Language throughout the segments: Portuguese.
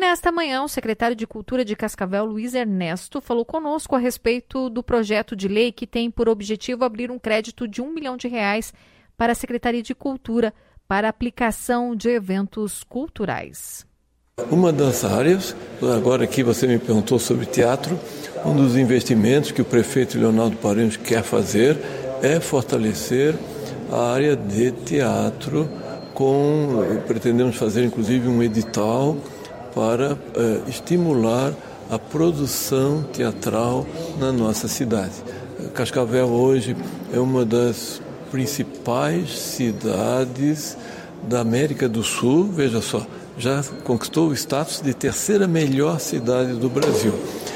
nesta manhã, o secretário de Cultura de Cascavel, Luiz Ernesto, falou conosco a respeito do projeto de lei que tem por objetivo abrir um crédito de R$1 milhão para a Secretaria de Cultura para aplicação de eventos culturais. Uma das áreas, agora aqui você me perguntou sobre teatro, um dos investimentos que o prefeito Leonardo Paranhos quer fazer é fortalecer a área de teatro, pretendemos fazer inclusive um edital para estimular a produção teatral na nossa cidade. Cascavel hoje é uma das principais cidades da América do Sul, veja só, já conquistou o status de terceira melhor cidade do Brasil.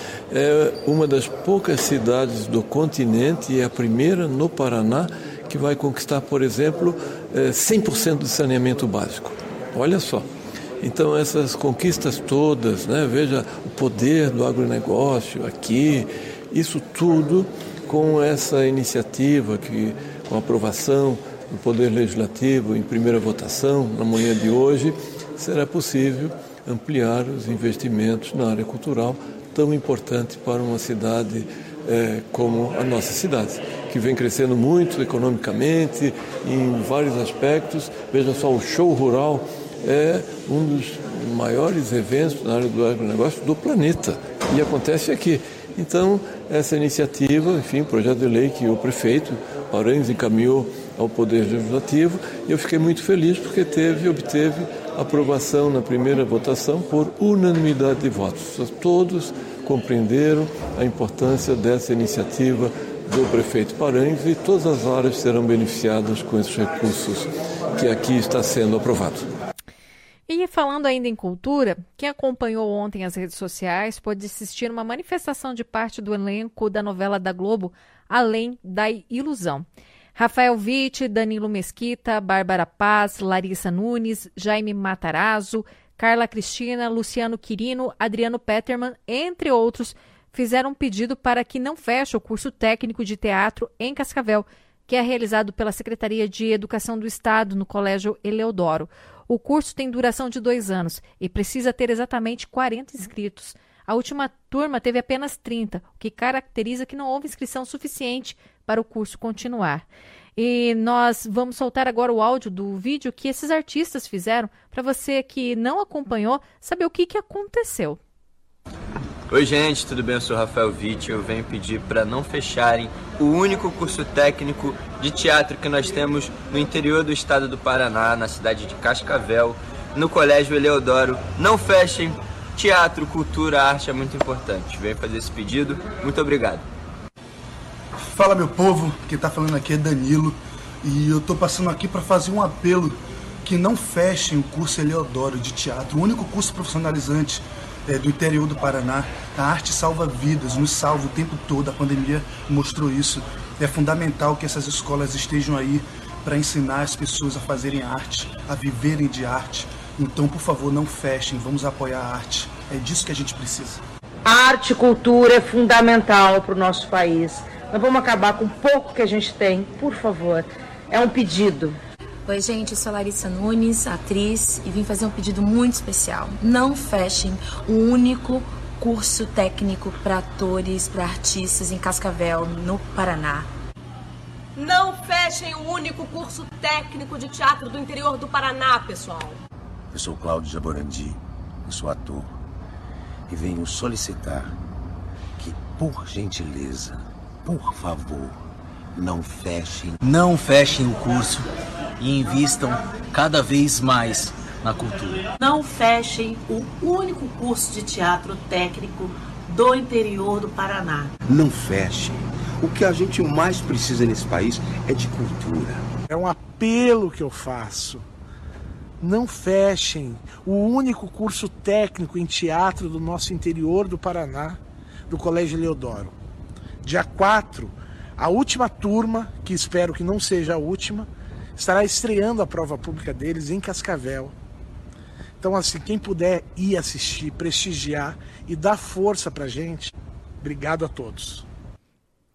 É uma das poucas cidades do continente e é a primeira no Paraná que vai conquistar, por exemplo, 100% de saneamento básico. Olha só. Então essas conquistas todas, né? Veja o poder do agronegócio aqui, isso tudo com essa iniciativa com a aprovação do Poder Legislativo em primeira votação, na manhã de hoje, será possível ampliar os investimentos na área cultural, tão importante para uma cidade como a nossa cidade, que vem crescendo muito economicamente, em vários aspectos. Veja só, o show rural é um dos maiores eventos na área do agronegócio do planeta e acontece aqui. Então, essa iniciativa, enfim, projeto de lei que o prefeito Paranhos encaminhou ao Poder Legislativo, e eu fiquei muito feliz porque obteve aprovação na primeira votação por unanimidade de votos. Todos compreenderam a importância dessa iniciativa do prefeito Paranhos e todas as áreas serão beneficiadas com esses recursos que aqui está sendo aprovado. E falando ainda em cultura, quem acompanhou ontem as redes sociais pôde assistir uma manifestação de parte do elenco da novela da Globo, Além da Ilusão. Rafael Witt, Danilo Mesquita, Bárbara Paz, Larissa Nunes, Jaime Matarazzo, Carla Cristina, Luciano Quirino, Adriano Peterman, entre outros, fizeram um pedido para que não feche o curso técnico de teatro em Cascavel, que é realizado pela Secretaria de Educação do Estado no Colégio Eleodoro. O curso tem duração de 2 anos e precisa ter exatamente 40 inscritos. A última turma teve apenas 30, o que caracteriza que não houve inscrição suficiente para o curso continuar. E nós vamos soltar agora o áudio do vídeo que esses artistas fizeram para você que não acompanhou saber o que aconteceu. Oi gente, tudo bem? Eu sou Rafael Witt e eu venho pedir para não fecharem o único curso técnico de teatro que nós temos no interior do estado do Paraná, na cidade de Cascavel, no Colégio Eleodoro. Não fechem, teatro, cultura, arte é muito importante. Venho fazer esse pedido, muito obrigado. Fala meu povo, quem tá falando aqui é Danilo e eu tô passando aqui para fazer um apelo que não fechem o curso Eleodoro de teatro, o único curso profissionalizante do interior do Paraná. A arte salva vidas, nos salva o tempo todo, a pandemia mostrou isso. É fundamental que essas escolas estejam aí para ensinar as pessoas a fazerem arte, a viverem de arte. Então, por favor, não fechem, vamos apoiar a arte. É disso que a gente precisa. Arte e cultura é fundamental para o nosso país. Não vamos acabar com o pouco que a gente tem, por favor. É um pedido. Oi, gente, eu sou a Larissa Nunes, atriz, e vim fazer um pedido muito especial. Não fechem o único curso técnico para atores, para artistas em Cascavel, no Paraná. Não fechem o único curso técnico de teatro do interior do Paraná, pessoal. Eu sou Cláudio Jaborandi, eu sou ator, e venho solicitar que, por gentileza, por favor, não fechem o curso e invistam cada vez mais na cultura. Não fechem o único curso de teatro técnico do interior do Paraná. Não fechem. O que a gente mais precisa nesse país é de cultura. É um apelo que eu faço. Não fechem o único curso técnico em teatro do nosso interior do Paraná, do Colégio Eleodoro. Dia 4, a última turma, que espero que não seja a última, estará estreando a prova pública deles em Cascavel. Então, assim, quem puder ir assistir, prestigiar e dar força pra gente, obrigado a todos.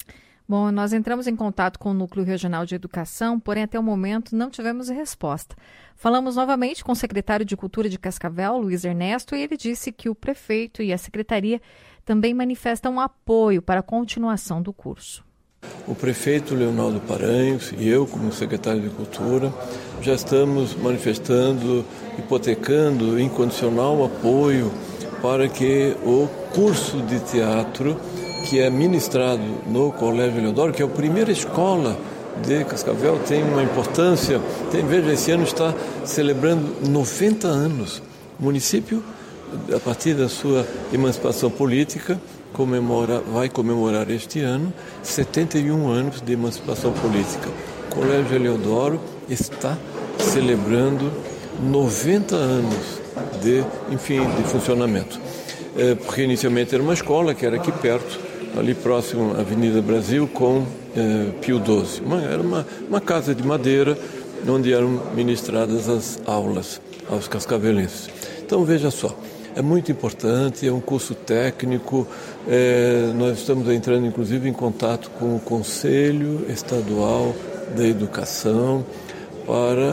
Bom, nós entramos em contato com o Núcleo Regional de Educação, porém até o momento não tivemos resposta. Falamos novamente com o secretário de Cultura de Cascavel, Luiz Ernesto, e ele disse que o prefeito e a secretaria também manifestam apoio para a continuação do curso. O prefeito Leonardo Paranhos e eu, como secretário de Cultura, já estamos manifestando, hipotecando incondicional apoio para que o curso de teatro, que é ministrado no Colégio Leodoro, que é a primeira escola de Cascavel, tem uma importância. Veja, esse ano está celebrando 90 anos. O município, a partir da sua emancipação política, vai comemorar este ano 71 anos de emancipação política. O Colégio Leodoro está celebrando 90 anos de funcionamento. Porque inicialmente era uma escola que era aqui perto, ali próximo à Avenida Brasil, com Pio XII. Era uma casa de madeira onde eram ministradas as aulas aos cascavelenses. Então, veja só, é muito importante, é um curso técnico. Nós estamos entrando, inclusive, em contato com o Conselho Estadual da Educação para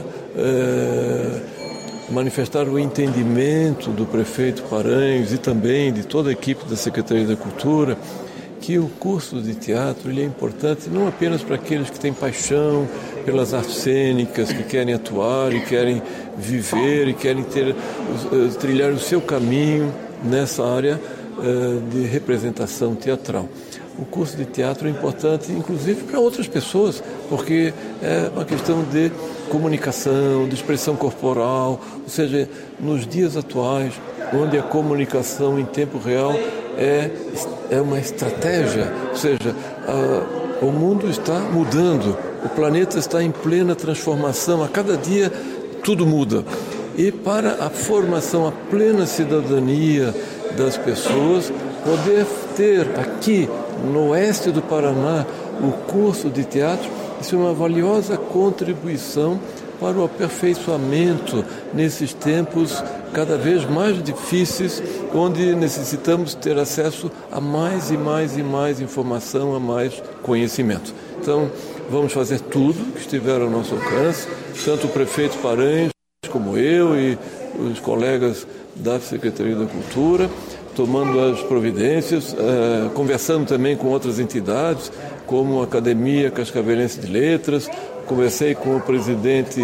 manifestar o entendimento do prefeito Paranhos e também de toda a equipe da Secretaria da Cultura, que o curso de teatro ele é importante não apenas para aqueles que têm paixão pelas artes cênicas, que querem atuar e querem viver e querem trilhar o seu caminho nessa área de representação teatral. O curso de teatro é importante, inclusive, para outras pessoas, porque é uma questão de comunicação, de expressão corporal, ou seja, nos dias atuais, onde a comunicação em tempo real é uma estratégia, ou seja, o mundo está mudando, o planeta está em plena transformação, a cada dia tudo muda. E para a formação, a plena cidadania das pessoas, poder ter aqui no oeste do Paraná o curso de teatro, isso é uma valiosa contribuição para o aperfeiçoamento nesses tempos cada vez mais difíceis, onde necessitamos ter acesso a mais e mais e mais informação, a mais conhecimento. Então, vamos fazer tudo que estiver ao nosso alcance, tanto o prefeito Paranhos como eu e os colegas da Secretaria da Cultura, tomando as providências, conversando também com outras entidades, como a Academia Cascavelense de Letras. Conversei com o presidente,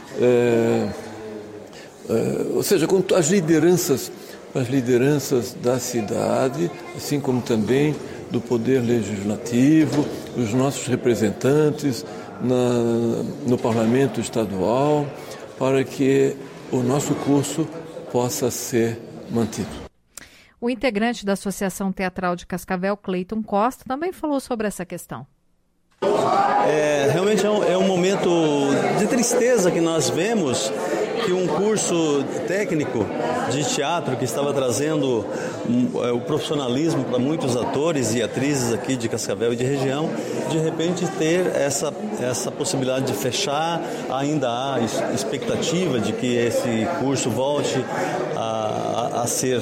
ou seja, com as lideranças da cidade, assim como também do Poder Legislativo, os nossos representantes no Parlamento Estadual, para que o nosso curso possa ser mantido. O integrante da Associação Teatral de Cascavel, Cleiton Costa, também falou sobre essa questão. Realmente é um momento de tristeza que nós vemos que um curso técnico de teatro que estava trazendo o profissionalismo para muitos atores e atrizes aqui de Cascavel e de região, de repente ter essa possibilidade de fechar. Ainda há expectativa de que esse curso volte a ser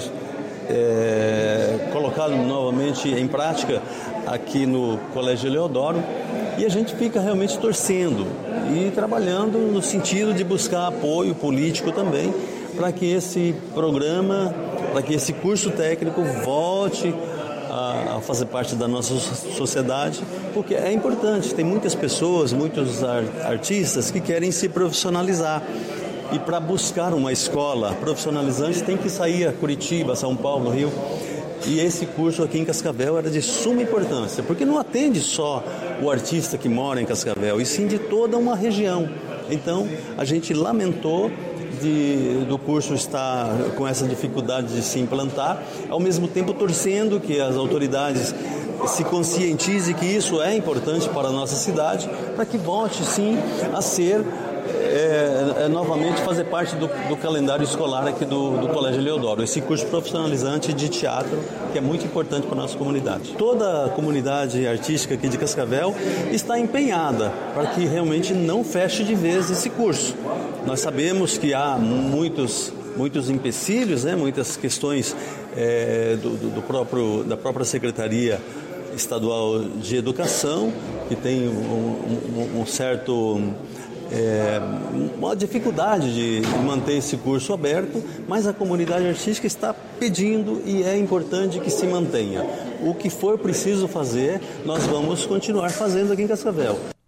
colocado novamente em prática aqui no Colégio Leodoro, e a gente fica realmente torcendo e trabalhando no sentido de buscar apoio político também para que esse programa, para que esse curso técnico volte a fazer parte da nossa sociedade, porque é importante. Tem muitas pessoas, muitos artistas que querem se profissionalizar. E para buscar uma escola profissionalizante tem que sair a Curitiba, São Paulo, Rio. E esse curso aqui em Cascavel era de suma importância, porque não atende só o artista que mora em Cascavel, e sim de toda uma região. Então, a gente lamentou do curso estar com essa dificuldade de se implantar, ao mesmo tempo torcendo que as autoridades se conscientizem que isso é importante para a nossa cidade, para que volte sim a ser novamente fazer parte do calendário escolar aqui do Colégio Leodoro, esse curso profissionalizante de teatro que é muito importante para a nossa comunidade. Toda a comunidade artística aqui de Cascavel está empenhada para que realmente não feche de vez esse curso. Nós sabemos que há muitos empecilhos, muitas questões da própria Secretaria Estadual de Educação, que tem uma dificuldade de manter esse curso aberto, mas a comunidade artística está pedindo e é importante que se mantenha. O que for preciso fazer, nós vamos continuar fazendo aqui em Cascavel.